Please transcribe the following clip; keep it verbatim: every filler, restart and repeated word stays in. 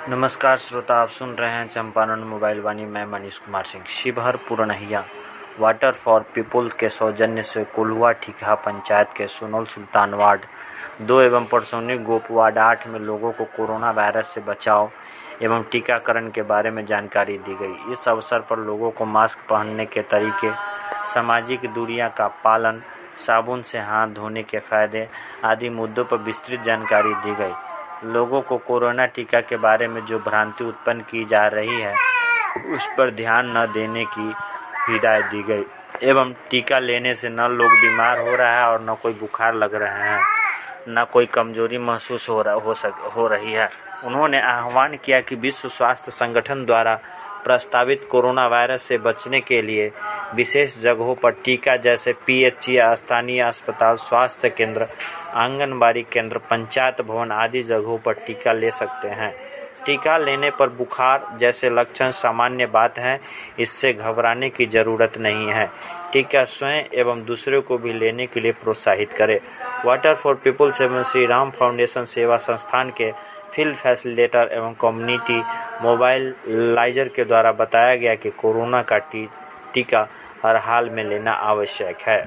नमस्कार श्रोता, आप सुन रहे हैं चंपारण मोबाइल वाणी। मैं Manish Kumar Singh. Sheohar Purnahiya Water for People के सौजन्य से कोल्हुआ ठीकहा पंचायत के सुनौल सुल्तान वार्ड दो एवं परसौनी गोप वार्ड आठ में लोगों को कोरोना वायरस से बचाव एवं टीकाकरण के बारे में जानकारी दी गई। इस अवसर पर लोगों को मास्क पहनने के तरीके, सामाजिक दूरियां का पालन, साबुन से हाथ धोने के फायदे आदि मुद्दों पर विस्तृत जानकारी दी गई। लोगों को कोरोना टीका के बारे में जो भ्रांति उत्पन्न की जा रही है उस पर ध्यान न देने की हिदायत दी गई एवं टीका लेने से न लोग बीमार हो रहा है और न कोई बुखार लग रहे हैं, न कोई कमजोरी महसूस हो रहा हो सक हो रही है। उन्होंने आह्वान किया कि विश्व स्वास्थ्य संगठन द्वारा प्रस्तावित कोरोना वायरस से बचने के लिए विशेष जगहों पर टीका जैसे पीएचसी, स्थानीय अस्पताल, स्वास्थ्य केंद्र, आंगनबाड़ी केंद्र, पंचायत भवन आदि जगहों पर टीका ले सकते हैं। टीका लेने पर बुखार जैसे लक्षण सामान्य बात है, इससे घबराने की जरूरत नहीं है। टीका स्वयं एवं दूसरों को भी लेने के लिए प्रोत्साहित करें। वाटर फॉर पीपुल्स एवं श्री राम फाउंडेशन सेवा संस्थान के फील्ड फैसिलिटेटर एवं कम्युनिटी मोबाइलाइजर के द्वारा बताया गया कि कोरोना का टी, टीका हर हाल में लेना आवश्यक है।